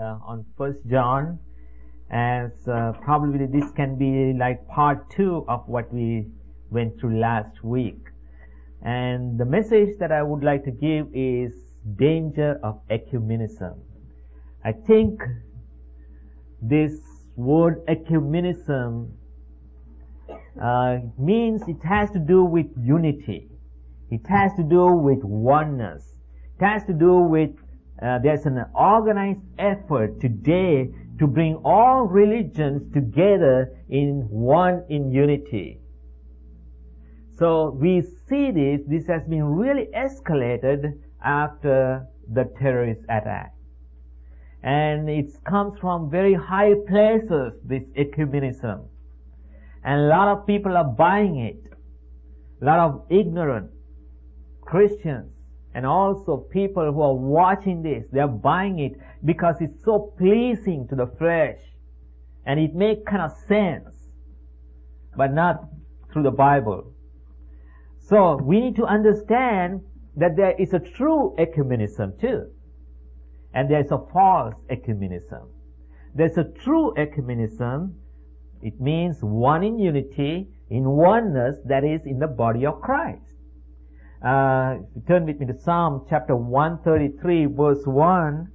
on First John, as probably this can be like part 2 of what we went through last week. And the message that I would like to give is danger of ecumenism. I think this word ecumenism means it has to do with unity. It has to do with oneness. It has to do with there's an organized effort today to bring all religions together in unity. So we see this has been really escalated after the terrorist attack. And it comes from very high places, this ecumenism. And a lot of people are buying it. A lot of ignorant Christians and also people who are watching this, they are buying it because it's so pleasing to the flesh. And it makes kind of sense, but not through the Bible. So we need to understand that there is a true ecumenism too. And there is a false ecumenism. There's a true ecumenism. It means one in unity, in oneness, that is in the body of Christ. Turn with me to Psalm chapter 133 verse 1.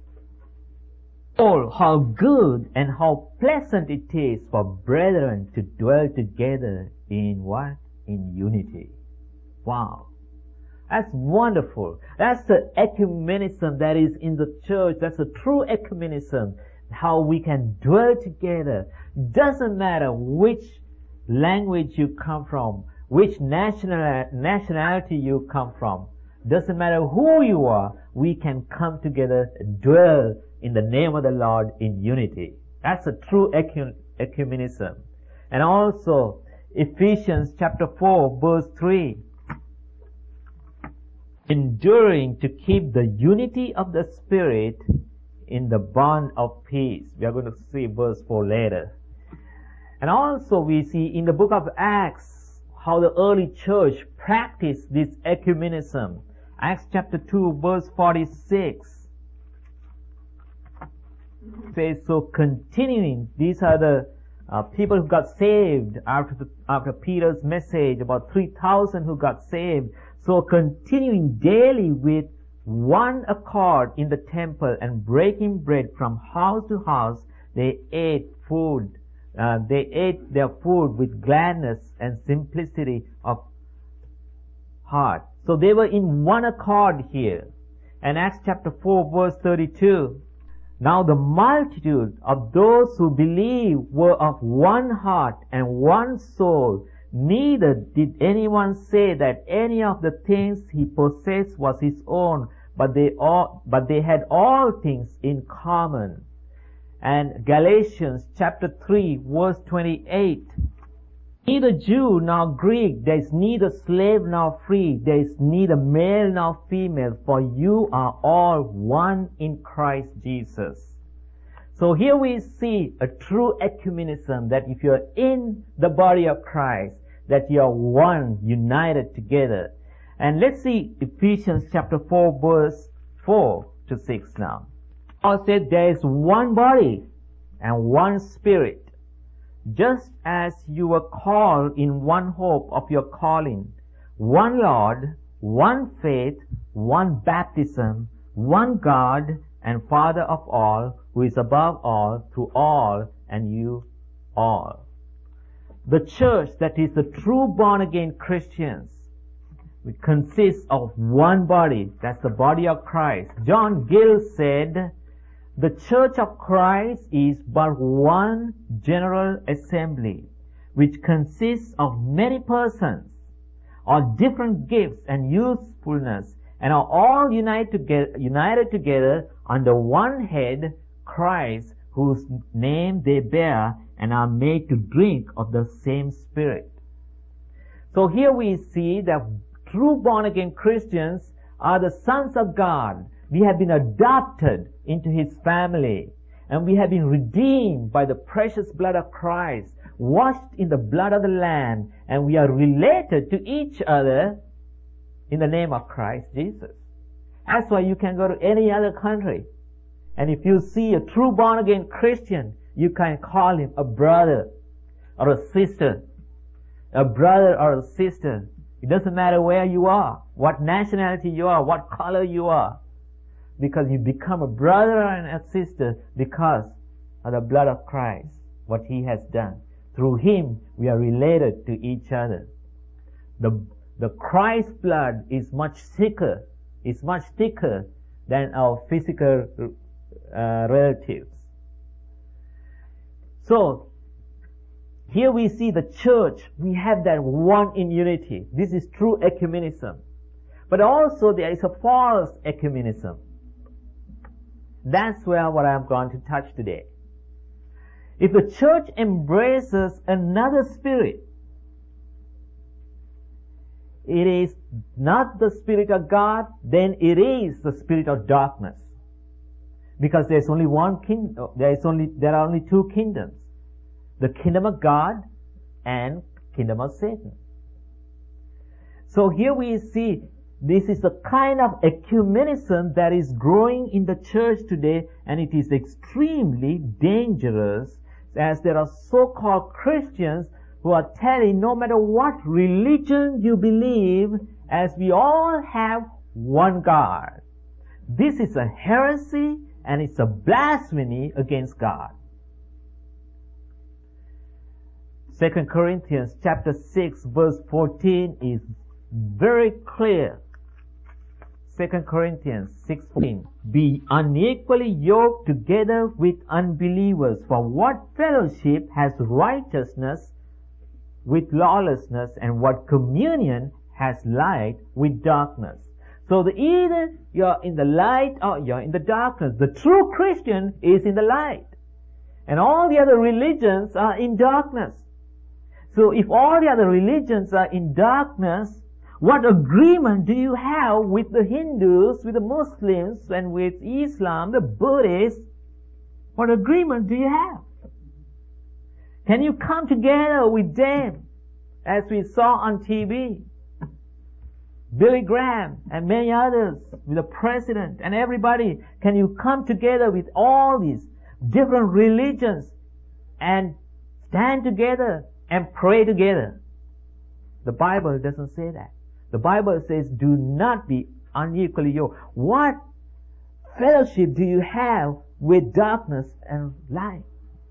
Oh, how good and how pleasant it is for brethren to dwell together in what? In unity. Wow. That's wonderful. That's the ecumenism that is in the church. That's the true ecumenism. How we can dwell together. Doesn't matter which language you come from, which nationality you come from. Doesn't matter who you are, we can come together, dwell in the name of the Lord in unity. That's a true ecumenism. And also, Ephesians chapter 4 verse 3. Enduring to keep the unity of the Spirit in the bond of peace. We are going to see verse 4 later. And also we see in the book of Acts how the early church practiced this ecumenism. Acts chapter 2 verse 46 says, so continuing, these are the people who got saved after Peter's message, about 3,000 who got saved. So continuing daily with one accord in the temple and breaking bread from house to house, they ate food. They ate their food with gladness and simplicity of heart. So they were in one accord here. And Acts chapter 4 verse 32. Now the multitude of those who believed were of one heart and one soul. Neither did anyone say that any of the things he possessed was his own, but they had all things in common. And Galatians chapter 3 verse 28. Neither Jew nor Greek, there is neither slave nor free, there is neither male nor female, for you are all one in Christ Jesus. So here we see a true ecumenism, that if you're in the body of Christ, that you are one, united together. And let's see Ephesians chapter 4 verse 4 to 6 now. Paul said there is one body and one spirit, just as you were called in one hope of your calling, one Lord, one faith, one baptism, one God and Father of all, who is above all, through all, and you all. The church that is the true born-again Christians, it consists of one body. That's the body of Christ. John Gill said, the church of Christ is but one general assembly, which consists of many persons, or different gifts and usefulness, and are all united together under one head, Christ, whose name they bear, and are made to drink of the same Spirit. So here we see that true born-again Christians are the sons of God. We have been adopted into His family, and we have been redeemed by the precious blood of Christ, washed in the blood of the Lamb, and we are related to each other in the name of Christ Jesus. That's why you can go to any other country And if you see a true born-again Christian, you can call him a brother or a sister. A brother or a sister. It doesn't matter where you are, what nationality you are, what color you are. Because you become a brother and a sister because of the blood of Christ, what He has done. Through Him, we are related to each other. The Christ blood is much thicker than our physical relatives. So, here we see the church, we have that one in unity. This is true ecumenism. But also there is a false ecumenism. That's where what I'm going to touch today. If the church embraces another spirit, it is not the Spirit of God, then it is the spirit of darkness. Because there's only one kingdom, there are only two kingdoms. The kingdom of God and kingdom of Satan. So here we see this is the kind of ecumenism that is growing in the church today, and it is extremely dangerous, as there are so-called Christians who are telling no matter what religion you believe, as we all have one God. This is a heresy and it's a blasphemy against God. 2 Corinthians chapter 6 verse 14 is very clear. 2 Corinthians 6:14. Be unequally yoked together with unbelievers, for what fellowship has righteousness with lawlessness, and what communion has light with darkness? So either you're in the light or you're in the darkness. The true Christian is in the light. And all the other religions are in darkness. So if all the other religions are in darkness, what agreement do you have with the Hindus, with the Muslims, and with Islam, the Buddhists? What agreement do you have? Can you come together with them, as we saw on TV? Billy Graham and many others, with the president and everybody. Can you come together with all these different religions and stand together and pray together? The Bible doesn't say that. The Bible says, do not be unequally yoked. What fellowship do you have with darkness and light?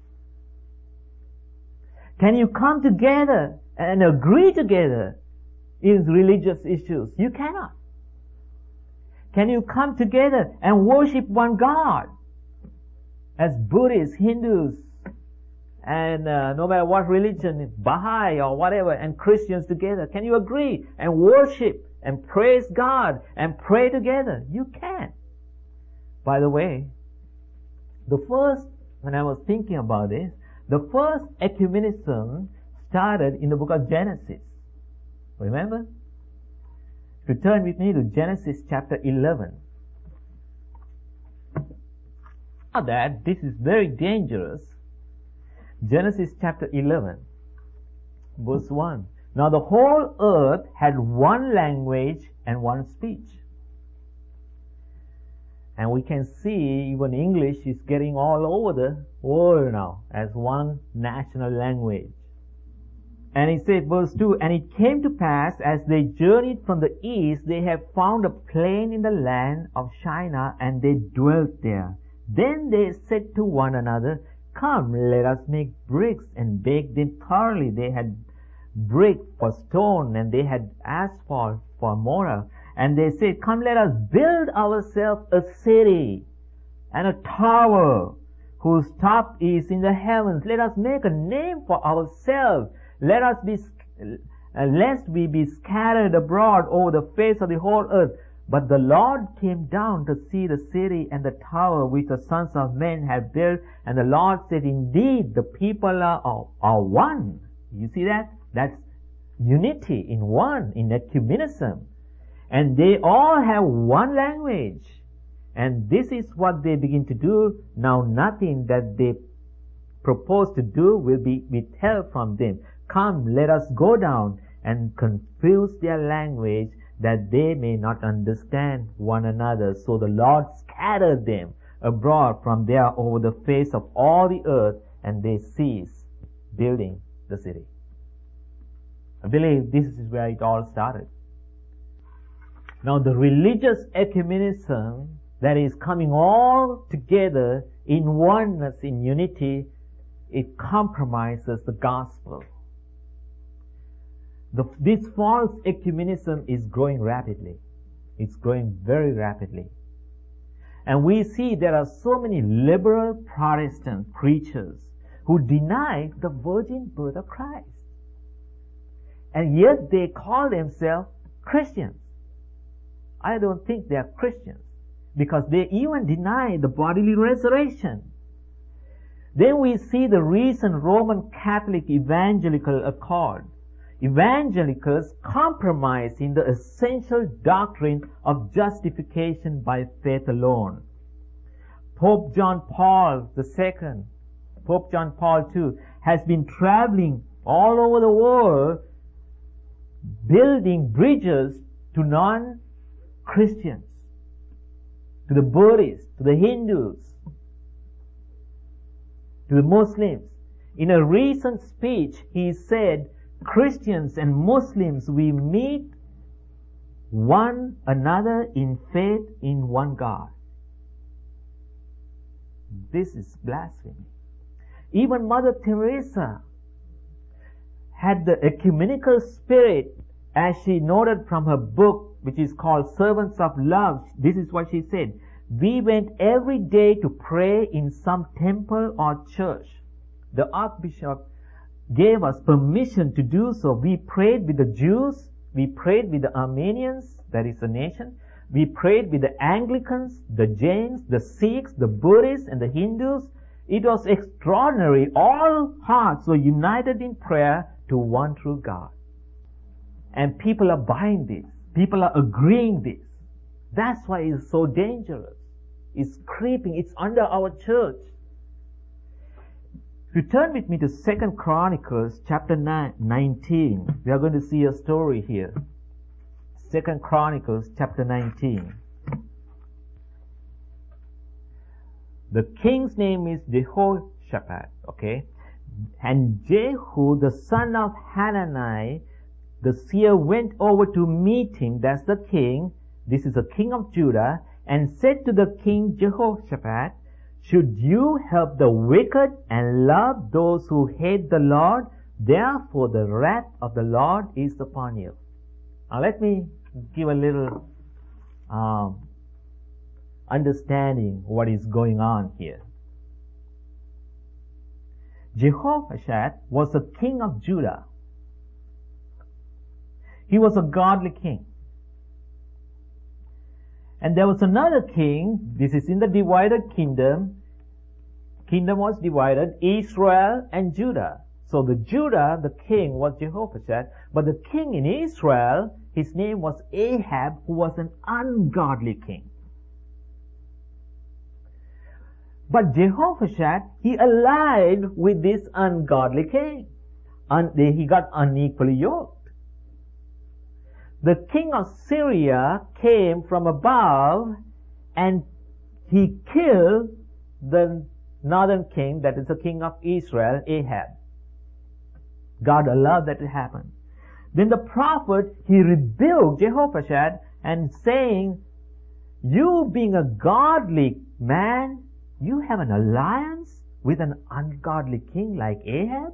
Can you come together and agree together in religious issues? You cannot. Can you come together and worship one God as Buddhists, Hindus, and no matter what religion, Baha'i or whatever, and Christians together? Can you agree and worship and praise God and pray together? You can. By the way, when I was thinking about this, the first ecumenism started in the book of Genesis. Remember? If you turn with me to Genesis chapter 11. Now that this is very dangerous. Genesis chapter 11, verse 1. Now the whole earth had one language and one speech. And we can see even English is getting all over the world now as one national language. And he said, verse 2, and it came to pass, as they journeyed from the east, they have found a plain in the land of Shinar, and they dwelt there. Then they said to one another, come, let us make bricks and bake them thoroughly. They had brick for stone, and they had asphalt for mortar. And they said, come, let us build ourselves a city and a tower whose top is in the heavens. Let us make a name for ourselves, lest we be scattered abroad over the face of the whole earth. But the Lord came down to see the city and the tower which the sons of men have built. And the Lord said, indeed, the people are one. You see that? That's unity in one, in ecumenism. And they all have one language. And this is what they begin to do. Now nothing that they propose to do will be withheld from them. Come, let us go down and confuse their language, that they may not understand one another. So the Lord scattered them abroad from there over the face of all the earth, and they ceased building the city. I believe this is where it all started. Now the religious ecumenism that is coming all together in oneness, in unity, it compromises the gospel. This false ecumenism is growing rapidly. It's growing very rapidly. And we see there are so many liberal Protestant preachers who deny the virgin birth of Christ. And yet they call themselves Christians. I don't think they are Christians, because they even deny the bodily resurrection. Then we see the recent Roman Catholic evangelical accord. Evangelicals compromise in the essential doctrine of justification by faith alone. Pope John Paul II, Pope John Paul II, has been traveling all over the world building bridges to non-Christians, to the Buddhists, to the Hindus, to the Muslims. In a recent speech, he said, Christians and Muslims, we meet one another in faith in one God. This is blasphemy. Even Mother Teresa had the ecumenical spirit, as she noted from her book, which is called Servants of Love. This is what she said. We went every day to pray in some temple or church. The Archbishop gave us permission to do so. We prayed with the Jews, we prayed with the Armenians, that is a nation, we prayed with the Anglicans, the Jains, the Sikhs, the Buddhists, and the Hindus. It was extraordinary. All hearts were united in prayer to one true God. And people are buying this. People are agreeing this. That's why it's so dangerous. It's creeping. It's under our church. If you turn with me to 2 Chronicles chapter 19, we are going to see a story here. 2 Chronicles chapter 19. The king's name is Jehoshaphat, okay? And Jehu, the son of Hanani, the seer, went over to meet him, that's the king, this is the king of Judah, and said to the king Jehoshaphat, should you help the wicked and love those who hate the Lord? Therefore the wrath of the Lord is upon you. Now let me give a little understanding what is going on here. Jehoshaphat was a king of Judah. He was a godly king. And there was another king, this is in the divided kingdom. Kingdom was divided, Israel and Judah. So the Judah, the king was Jehoshaphat, but the king in Israel, his name was Ahab, who was an ungodly king. But Jehoshaphat, he allied with this ungodly king. And he got unequally yoked. The king of Syria came from above and he killed the northern king, that is the king of Israel, Ahab. God allowed that to happen. Then the prophet, he rebuked Jehoshaphat and saying, you being a godly man, you have an alliance with an ungodly king like Ahab,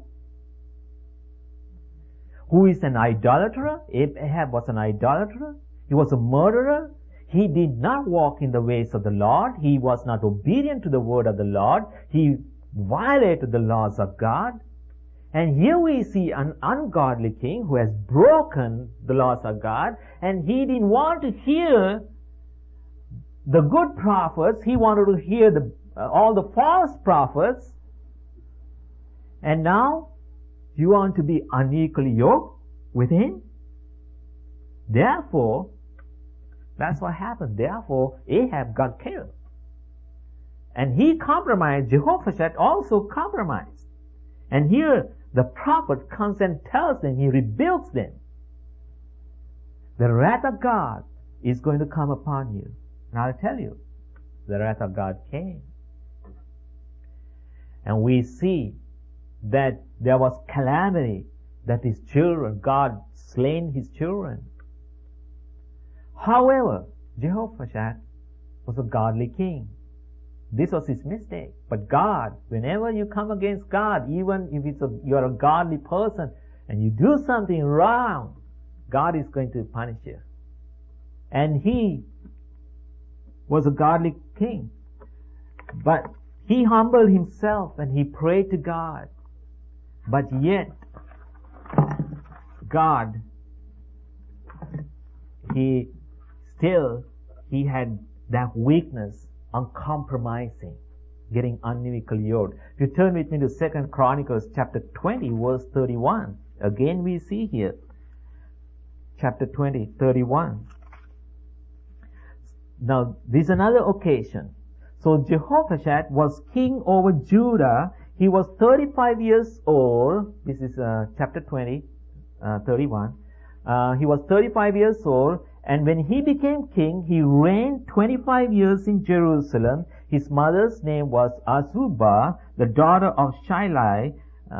who is an idolater. Ahab was an idolater. He was a murderer. He did not walk in the ways of the Lord. He was not obedient to the word of the Lord. He violated the laws of God. And here we see an ungodly king who has broken the laws of God, and he didn't want to hear the good prophets. He wanted to hear all the false prophets. And now you want to be unequally yoked with him? Therefore, that's what happened. Therefore, Ahab got killed. And he compromised. Jehoshaphat also compromised. And here, the prophet comes and tells them, he rebukes them. The wrath of God is going to come upon you. And I'll tell you, the wrath of God came. And we see that there was calamity, that his children, God slain his children. However, Jehoshaphat was a godly king. This was his mistake. But God, whenever you come against God, even if you're a godly person and you do something wrong, God is going to punish you. And he was a godly king. But he humbled himself and he prayed to God. But yet, God, he had that weakness, uncompromising, getting unequally yoked. If you turn with me to 2 Chronicles chapter 20, verse 31. Again we see here, chapter 20, 31. Now, this is another occasion. So Jehoshaphat was king over Judah. He was 35 years old. This is chapter 20, 31. He was 35 years old, and when he became king, he reigned 25 years in Jerusalem. His mother's name was Azubah, the daughter of Shilhi,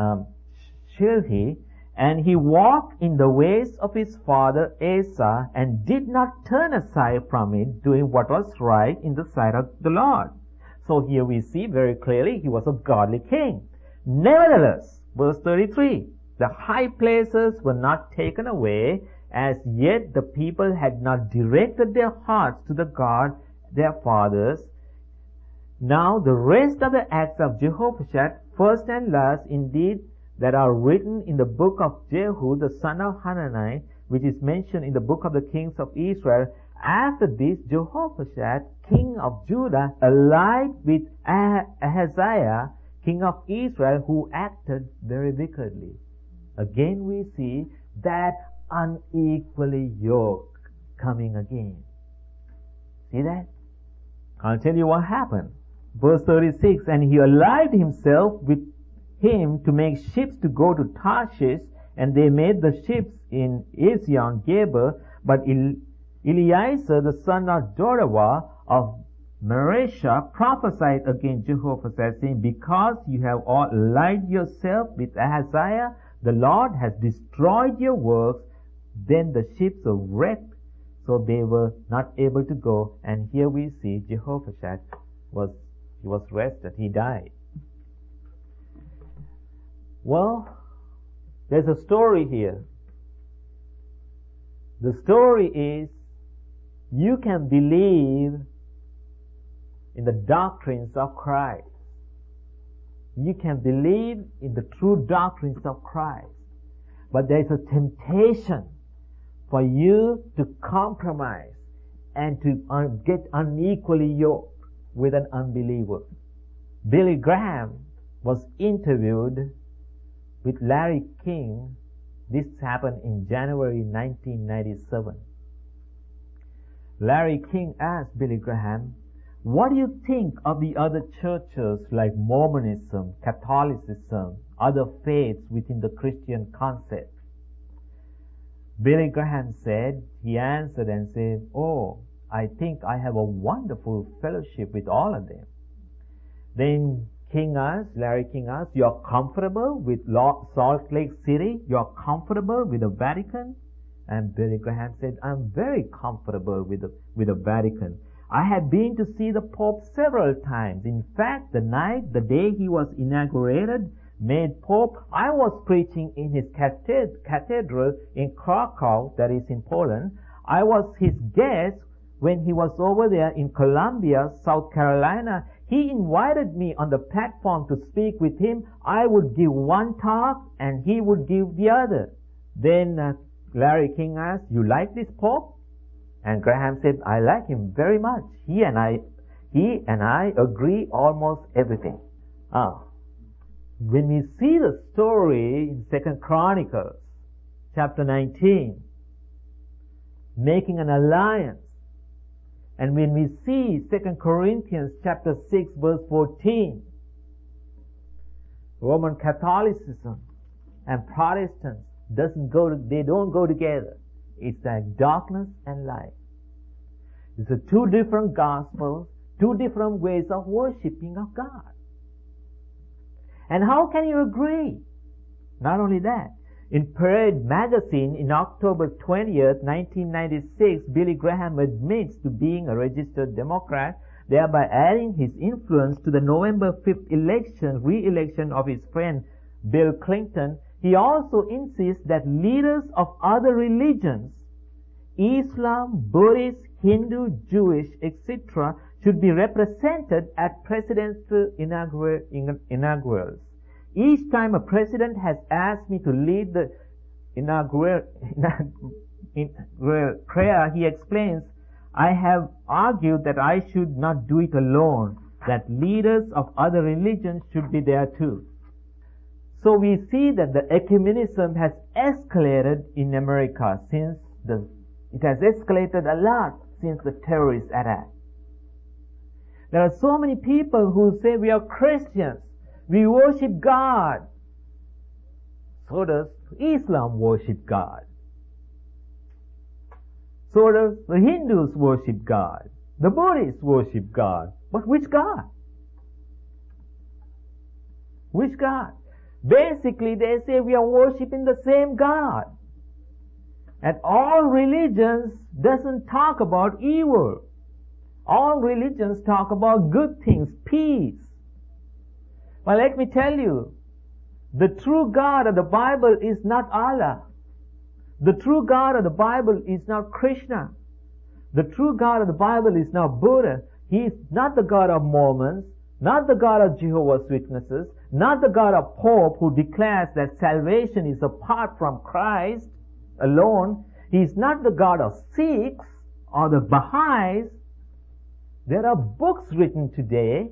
and he walked in the ways of his father Asa and did not turn aside from it, doing what was right in the sight of the Lord. So here we see very clearly he was a godly king. Nevertheless, verse 33, the high places were not taken away, as yet the people had not directed their hearts to the God their fathers. Now the rest of the acts of Jehoshaphat, first and last indeed, that are written in the book of Jehu, the son of Hanani, which is mentioned in the book of the kings of Israel. After this, Jehoshaphat, king of Judah, allied with Ahaziah, king of Israel, who acted very wickedly. Again we see that unequally yoked coming again. See that? I'll tell you what happened. Verse 36, and he allied himself with him to make ships to go to Tarshish, and they made the ships in Ezion-Geber. But Eliezer, the son of Dodawa of Mareshah, prophesied against Jehoshaphat, saying, because you have all allied yourself with Ahaziah, the Lord has destroyed your works. Then the ships were wrecked, so they were not able to go. And here we see Jehoshaphat was arrested. He died. Well, there's a story here. The story is, you can believe in the doctrines of Christ. You can believe in the true doctrines of Christ. But there is a temptation for you to compromise and to get unequally yoked with an unbeliever. Billy Graham was interviewed with Larry King. This happened in January 1997. Larry King asked Billy Graham, what do you think of the other churches like Mormonism, Catholicism, other faiths within the Christian concept? Billy Graham said, he answered and said, oh, I think I have a wonderful fellowship with all of them. Then Larry King asked, you're comfortable with Salt Lake City? You're comfortable with the Vatican? And Billy Graham said, I'm very comfortable with the Vatican. I have been to see the Pope several times. In fact, the day he was inaugurated, made Pope, I was preaching in his cathedral in Krakow, that is in Poland. I was his guest when he was over there in Columbia, South Carolina. He invited me on the platform to speak with him. I would give one talk and he would give the other. Then Larry King asked, you like this Pope? And Graham said, I like him very much. He and I agree almost everything. When we see the story in 2 Chronicles chapter 19, making an alliance, and when we see 2 Corinthians chapter 6 verse 14, Roman Catholicism and Protestants they don't go together. It's like darkness and light. It's two different gospels, Two different ways of worshipping of God. And how can you agree? Not only that, in Parade magazine in October 20th, 1996, Billy Graham admits to being a registered Democrat, thereby adding his influence to the November 5th re-election of his friend Bill Clinton. He also insists that leaders of other religions, Islam, Buddhist, Hindu, Jewish, etc., should be represented at presidential inaugurals. Each time a president has asked me to lead the inaugural prayer, he explains, I have argued that I should not do it alone, that leaders of other religions should be there too. So we see that the ecumenism has escalated in America it has escalated a lot since the terrorist attack. There are so many people who say we are Christians, we worship God. So does Islam worship God. So does the Hindus worship God. The Buddhists worship God. But which God? Which God? Basically, they say we are worshiping the same God. And all religions doesn't talk about evil. All religions talk about good things, peace. Well, let me tell you, the true God of the Bible is not Allah. The true God of the Bible is not Krishna. The true God of the Bible is not Buddha. He is not the God of Mormons, not the God of Jehovah's Witnesses, not the God of Pope who declares that salvation is apart from Christ alone. He is not the God of Sikhs or the Baha'is. There are books written today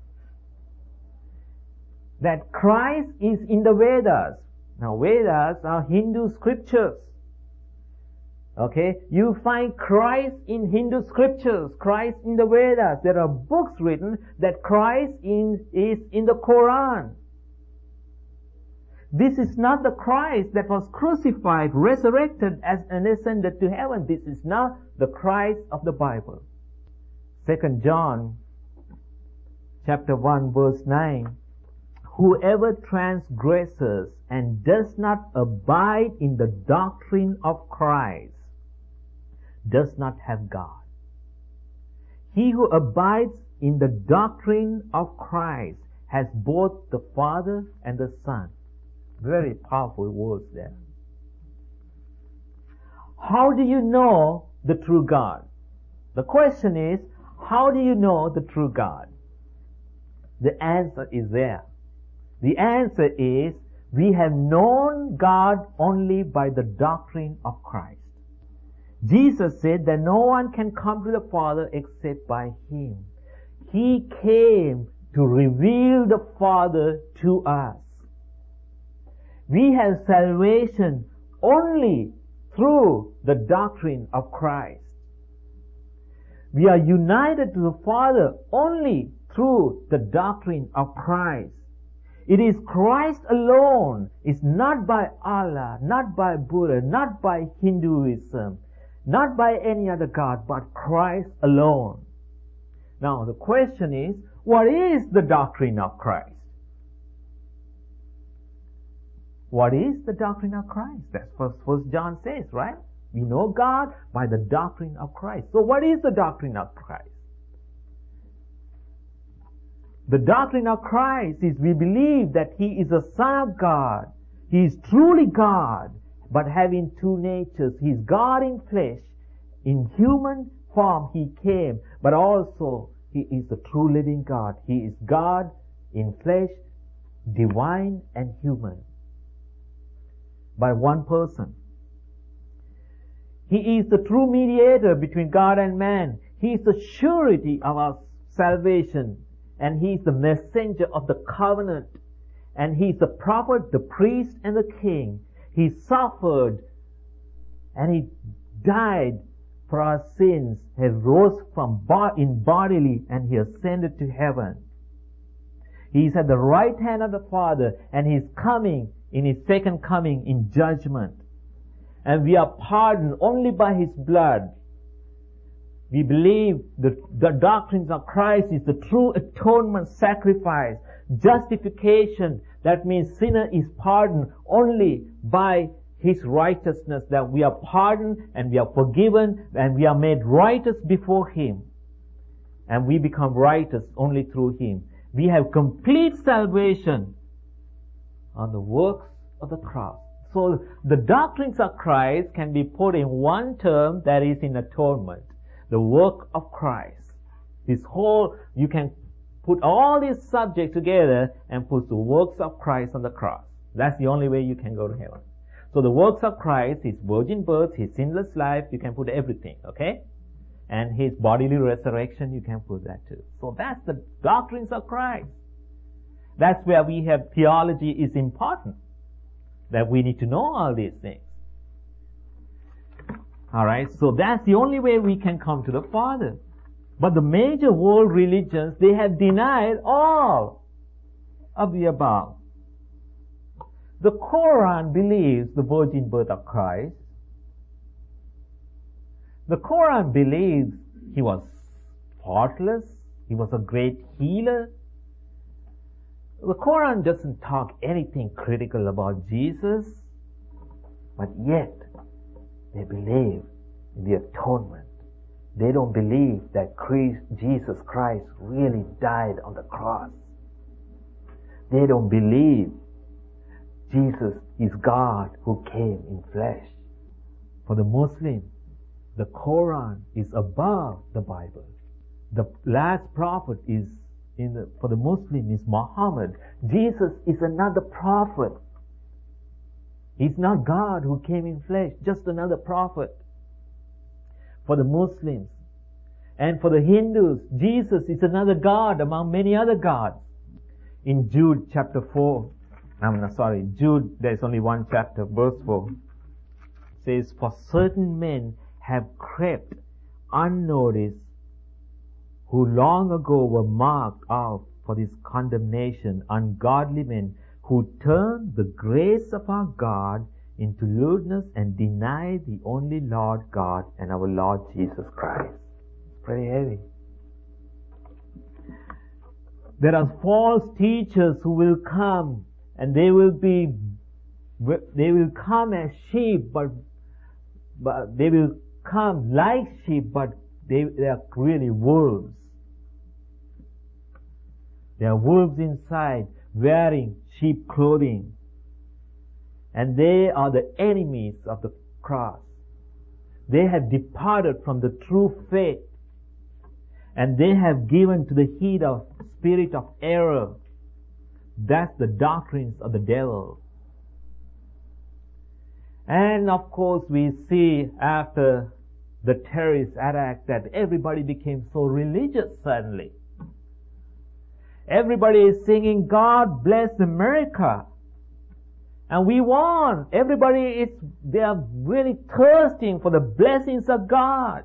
that Christ is in the Vedas. Now, Vedas are Hindu scriptures. Okay? You find Christ in Hindu scriptures, Christ in the Vedas. There are books written that Christ is in the Quran. This is not the Christ that was crucified, resurrected, and ascended to heaven. This is not the Christ of the Bible. 2 John chapter 1 verse 9. Whoever transgresses and does not abide in the doctrine of Christ does not have God. He who abides in the doctrine of Christ has both the Father and the Son. Very powerful words there. How do you know the true God? The question is, how do you know the true God? The answer is there. The answer is, we have known God only by the doctrine of Christ. Jesus said that no one can come to the Father except by Him. He came to reveal the Father to us. We have salvation only through the doctrine of Christ. We are united to the Father only through the doctrine of Christ. It is Christ alone. It's not by Allah, not by Buddha, not by Hinduism, not by any other God, but Christ alone. Now the question is, what is the doctrine of Christ? What is the doctrine of Christ? That's what 1 John says, right? We know God by the doctrine of Christ. So what is the doctrine of Christ? The doctrine of Christ is we believe that He is a Son of God. He is truly God, but having two natures. He is God in flesh. In human form He came, but also He is the true living God. He is God in flesh, divine and human, by one person. He is the true mediator between God and man. He is the surety of our salvation. And He is the messenger of the covenant. And He is the prophet, the priest, and the king. He suffered and He died for our sins. He rose in bodily and He ascended to heaven. He is at the right hand of the Father, and He is coming in His second coming in judgment. And we are pardoned only by His blood. We believe the doctrines of Christ is the true atonement sacrifice, justification. That means sinner is pardoned only by His righteousness, that we are pardoned and we are forgiven and we are made righteous before Him. And we become righteous only through Him. We have complete salvation on the works of the cross. So the doctrines of Christ can be put in one term, that is in atonement. The work of Christ. You can put all these subjects together and put the works of Christ on the cross. That's the only way you can go to heaven. So the works of Christ, His virgin birth, His sinless life, you can put everything, okay? And His bodily resurrection, you can put that too. So that's the doctrines of Christ. That's where we have theology is important. That we need to know all these things. Alright, so that's the only way we can come to the Father. But the major world religions, they have denied all of the above. The Quran believes the virgin birth of Christ. The Quran believes He was faultless. He was a great healer. The Quran doesn't talk anything critical about Jesus, but yet they believe in the atonement. They don't believe that Jesus Christ really died on the cross. They don't believe Jesus is God who came in flesh. For the Muslim, the Quran is above the Bible. The last prophet for the Muslim is Muhammad. Jesus is another prophet. He's not God who came in flesh, just another prophet. For the Muslims. And for the Hindus, Jesus is another God among many other gods. In Jude chapter 4, Jude, there's only one chapter, verse 4. It says, for certain men have crept unnoticed, who long ago were marked out for this condemnation, ungodly men who turned the grace of our God into lewdness and deny the only Lord God and our Lord Jesus Christ. It's pretty heavy. There are false teachers who will come, and they will come as sheep, but they will come like sheep, but they are really wolves. They are wolves inside, wearing sheep clothing. And they are the enemies of the cross. They have departed from the true faith. And they have given to the heat of spirit of error. That's the doctrines of the devil. And of course we see after the terrorist attack that everybody became so religious suddenly. Everybody is singing, God bless America. And we want, they are really thirsting for the blessings of God.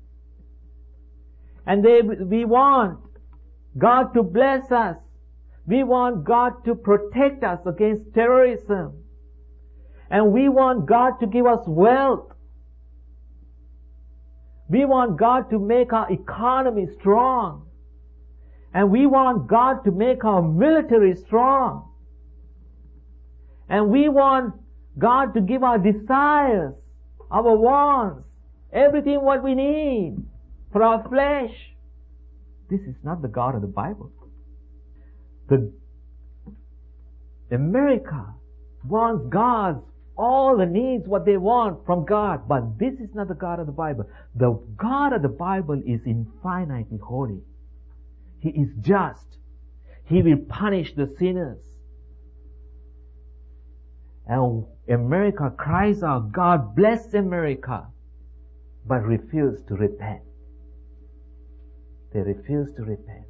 And we want God to bless us. We want God to protect us against terrorism. And we want God to give us wealth. We want God to make our economy strong. And we want God to make our military strong. And we want God to give our desires, our wants, everything what we need for our flesh. This is not the God of the Bible. America wants God's all the needs what they want from God, but this is not the God of the Bible. The God of the Bible is infinitely holy. He is just. He will punish the sinners. And America cries out, God bless America, but refuse to repent. They refuse to repent.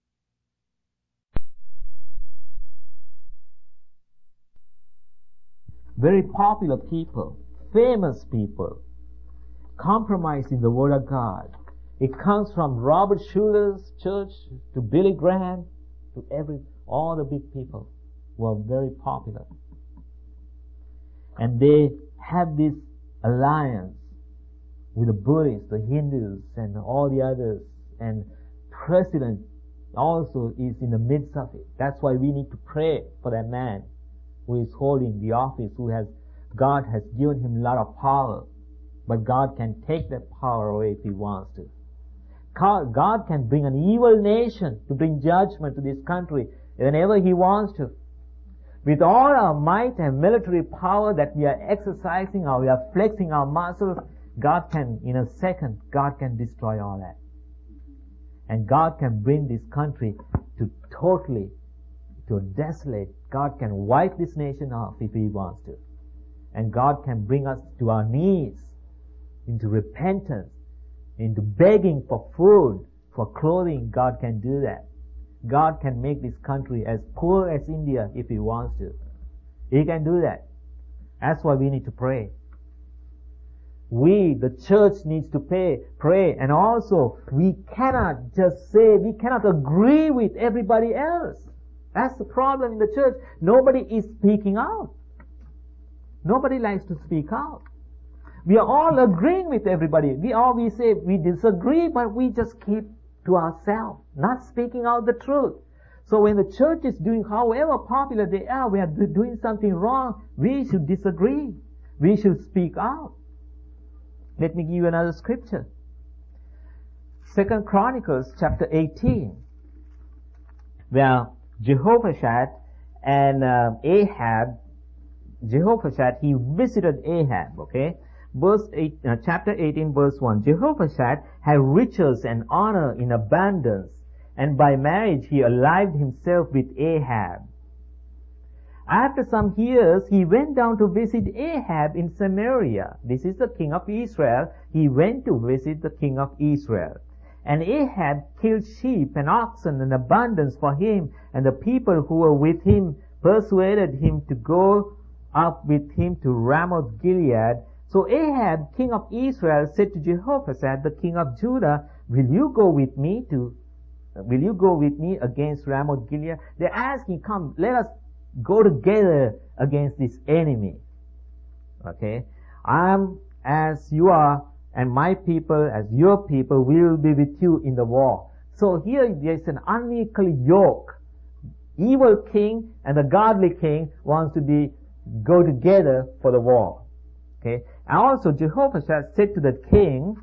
Very popular people, famous people, compromising the Word of God. It comes from Robert Schuller's church to Billy Graham to all the big people who are very popular. And they have this alliance with the Buddhists, the Hindus, and all the others, and president also is in the midst of it. That's why we need to pray for that man who is holding the office, God has given him a lot of power, but God can take that power away if He wants to. God can bring an evil nation to bring judgment to this country whenever He wants to. With all our might and military power that we are exercising, or we are flexing our muscles, God can, in a second, God can destroy all that. And God can bring this country to desolate. God can wipe this nation off if He wants to. And God can bring us to our knees, into repentance, into begging for food, for clothing. God can do that. God can make this country as poor as India if He wants to. He can do that. That's why we need to pray. We, the church, needs to pray, and also we cannot just say, we cannot agree with everybody else. That's the problem in the church. Nobody is speaking out. Nobody likes to speak out. We are all agreeing with everybody. We say we disagree, but we just keep to ourselves, not speaking out the truth. So when the church is doing, however popular they are, we are doing something wrong, we should disagree. We should speak out. Let me give you another scripture. 2 Chronicles chapter 18, where Jehoshaphat and Jehoshaphat, he visited Ahab, okay? Chapter 18 verse 1. Jehoshaphat had riches and honor in abundance, and by marriage he allied himself with Ahab. After some years, he went down to visit Ahab in Samaria. This is the king of Israel. He went to visit the king of Israel. And Ahab killed sheep and oxen in abundance for him, and the people who were with him persuaded him to go up with him to Ramoth Gilead. So Ahab, king of Israel, said to Jehoshaphat, the king of Judah, Will you go with me against Ramoth Gilead? They're asking, come, let us go together against this enemy. Okay? I am as you are, and my people as your people will be with you in the war. So here there is an unequal yoke. Evil king and the godly king wants to go together for the war. Okay? And also Jehoshaphat said to the king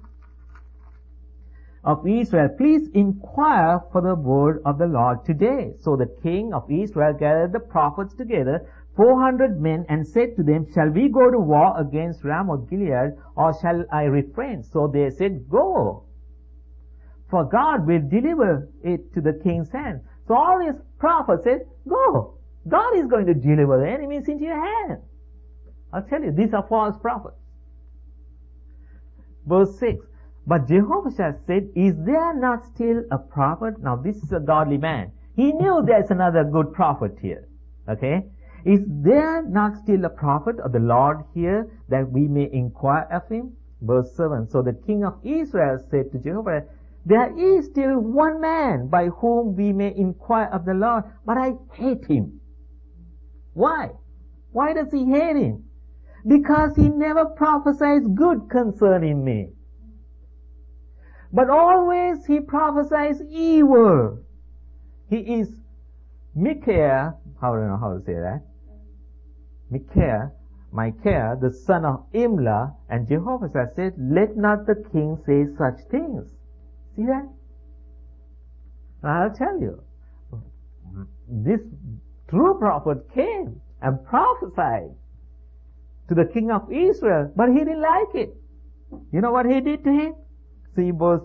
of Israel, Please inquire for the word of the Lord today. So the king of Israel gathered the prophets together, 400 men, and said to them, Shall we go to war against Ramoth Gilead, or shall I refrain? So they said, Go, for God will deliver it to the king's hand. So all these prophets said, Go. God is going to deliver the enemies into your hand. I'll tell you, these are false prophets. Verse 6. But Jehoshaphat said, Is there not still a prophet? Now this is a godly man. He knew there's another good prophet here. Okay? Is there not still a prophet of the Lord here, that we may inquire of him? Verse 7. So the king of Israel said to Jehoshaphat, There is still one man by whom we may inquire of the Lord, but I hate him. Why? Why does he hate him? Because he never prophesies good concerning me, but always he prophesies evil. He is Micaiah, I don't know how to say that. Micaiah, the son of Imlah, and Jehoshaphat said, Let not the king say such things. See that? I'll tell you, this true prophet came and prophesied to the king of Israel, but he didn't like it. You know what he did to him? See verse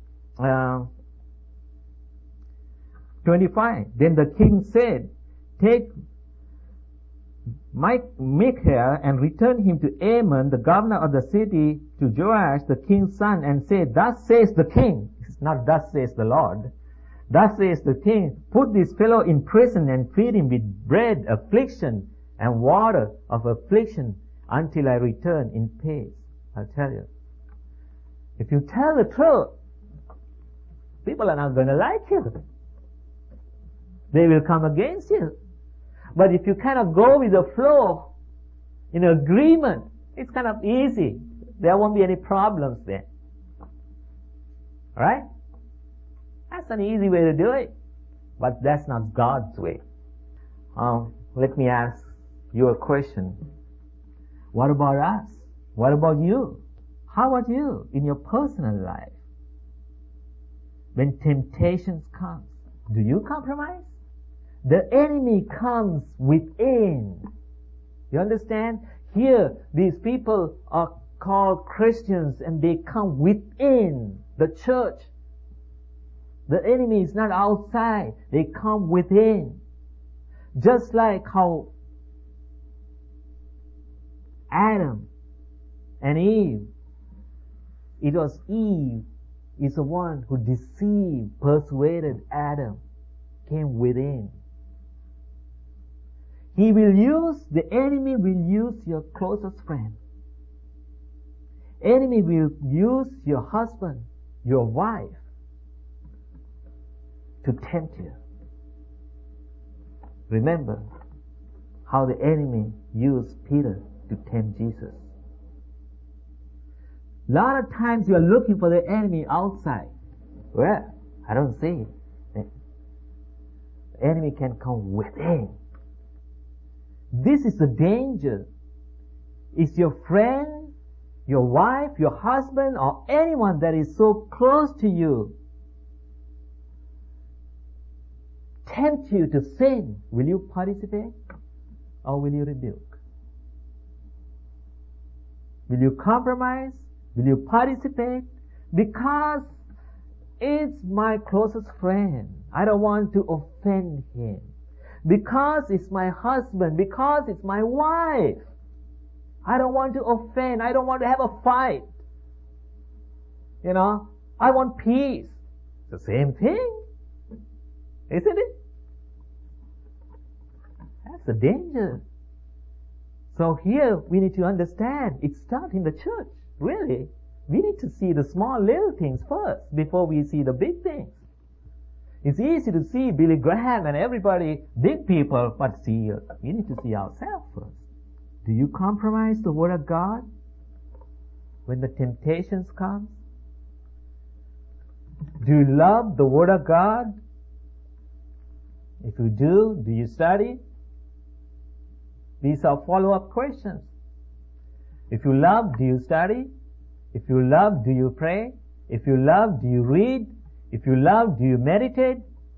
25. Then the king said, Take Micaiah and return him to Amon, the governor of the city, to Joash, the king's son, and say, Thus says the king. It's not thus says the Lord. Thus says the king, Put this fellow in prison and feed him with bread, affliction, and water of affliction until I return in peace. I'll tell you. If you tell the truth, people are not going to like you. They will come against you. But if you kind of go with the flow, in agreement, it's kind of easy. There won't be any problems then. Right? That's an easy way to do it. But that's not God's way. Let me ask you a question. What about us? What about you? How about you in your personal life? When temptations come, do you compromise? The enemy comes within. You understand? Here, these people are called Christians and they come within the church. The enemy is not outside. They come within. Just like how Adam and Eve, it was Eve is the one who deceived, persuaded Adam, came within. The enemy will use your closest friend. Enemy will use your husband, your wife, to tempt you. Remember how the enemy used Peter to tempt Jesus. A lot of times you are looking for the enemy outside. Well, I don't see it. The enemy can come within. This is the danger. Is your friend, your wife, your husband, or anyone that is so close to you tempt you to sin, will you participate or will you rebuke? Will you compromise? Will you participate? Because it's my closest friend. I don't want to offend him. Because it's my husband. Because it's my wife. I don't want to offend. I don't want to have a fight. I want peace. It's the same thing. Isn't it? That's the danger. So here we need to understand it starts in the church. Really, we need to see the small little things first before we see the big things. It's easy to see Billy Graham and everybody, big people, but we need to see ourselves first. Do you compromise the Word of God when the temptations come? Do you love the Word of God? If you do you study? These are follow-up questions. If you love, do you study? If you love, do you pray? If you love, do you read? If you love, do you meditate?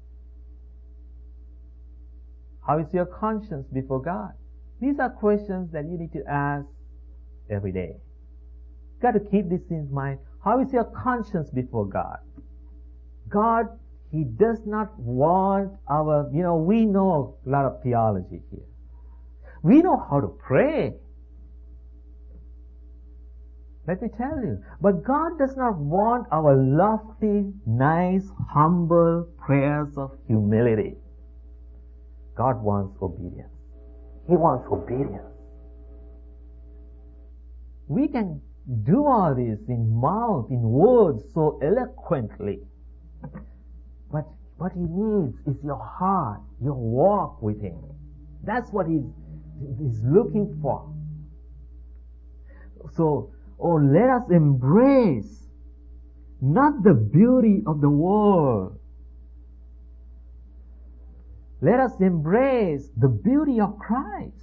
How is your conscience before God? These are questions that you need to ask every day. You've got to keep this in mind. How is your conscience before God? God, He does not want we know a lot of theology here. We know how to pray. Let me tell you. But God does not want our lofty, nice, humble prayers of humility. God wants obedience. He wants obedience. We can do all this in mouth, in words, so eloquently. But what He needs is your heart, your walk with Him. That's what He's looking for. So, let us embrace not the beauty of the world. Let us embrace the beauty of Christ.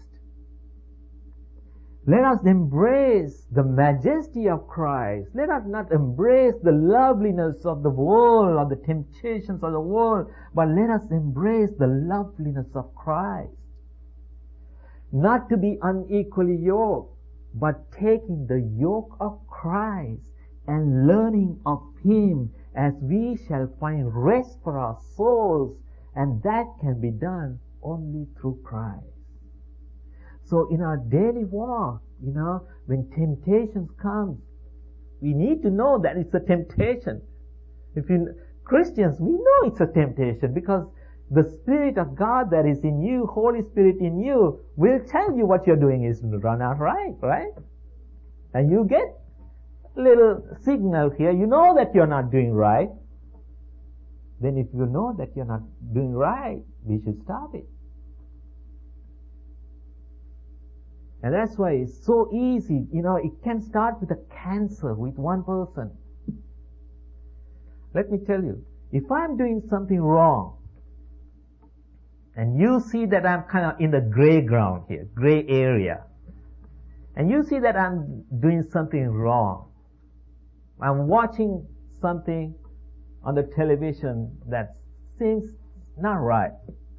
Let us embrace the majesty of Christ. Let us not embrace the loveliness of the world or the temptations of the world, but let us embrace the loveliness of Christ. Not to be unequally yoked, but taking the yoke of Christ and learning of Him, as we shall find rest for our souls, and that can be done only through Christ. So in our daily walk, when temptations come, we need to know that it's a temptation. Christians, we know it's a temptation because the Spirit of God that is in you, Holy Spirit in you, will tell you what you're doing is run out right? And you get a little signal here. You know that you're not doing right. Then if you know that you're not doing right, we should stop it. And that's why it's so easy. It can start with a cancer with one person. Let me tell you, if I'm doing something wrong, and you see that I'm kind of in the gray ground here, gray area, and you see that I'm doing something wrong, I'm watching something on the television that seems not right,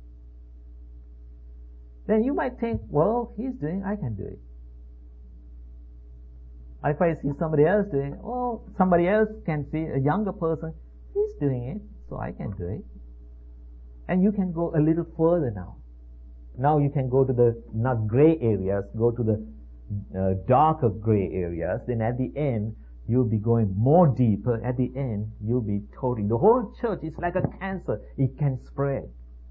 then you might think, well, he's doing, I can do it. If I see somebody else doing, well, somebody else can see a younger person, he's doing it, so I can do it. And you can go a little further now. Now you can go to the not gray areas, go to the darker gray areas. Then at the end, you'll be going more deeper. At the end, you'll be totally. The whole church is like a cancer. It can spread.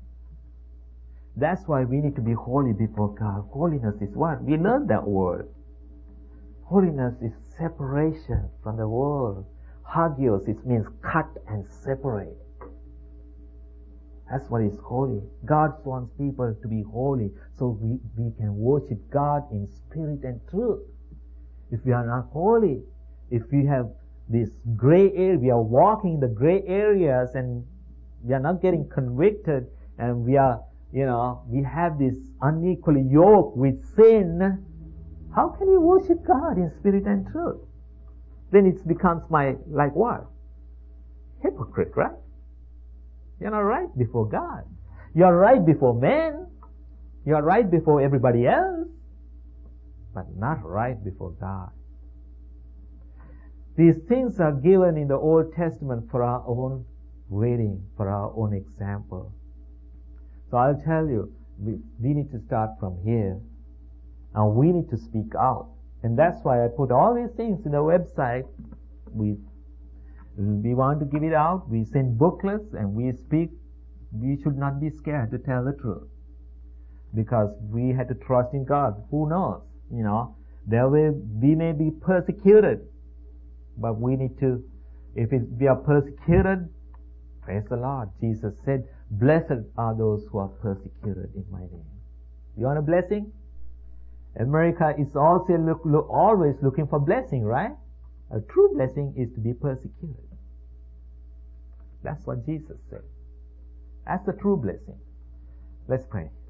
That's why we need to be holy before God. Holiness is what? We learned that word. Holiness is separation from the world. Hagios, it means cut and separate. That's what is holy. God wants people to be holy so we can worship God in spirit and truth. If we are not holy, if we have this gray area, we are walking in the gray areas and we are not getting convicted and we are, we have this unequal yoke with sin, how can we worship God in spirit and truth? Then it becomes like what? Hypocrite, right? You're not right before God. You're right before men. You're right before everybody else. But not right before God. These things are given in the Old Testament for our own reading, for our own example. So I'll tell you, we need to start from here. And we need to speak out. And that's why I put all these things in the website. We want to give it out. We send booklets and we speak. We should not be scared to tell the truth. Because we had to trust in God. Who knows? We may be persecuted. But we need to, we are persecuted, praise the Lord. Jesus said, blessed are those who are persecuted in my name. You want a blessing? America is also always looking for blessing, right? A true blessing is to be persecuted. That's what Jesus said. That's the true blessing. Let's pray.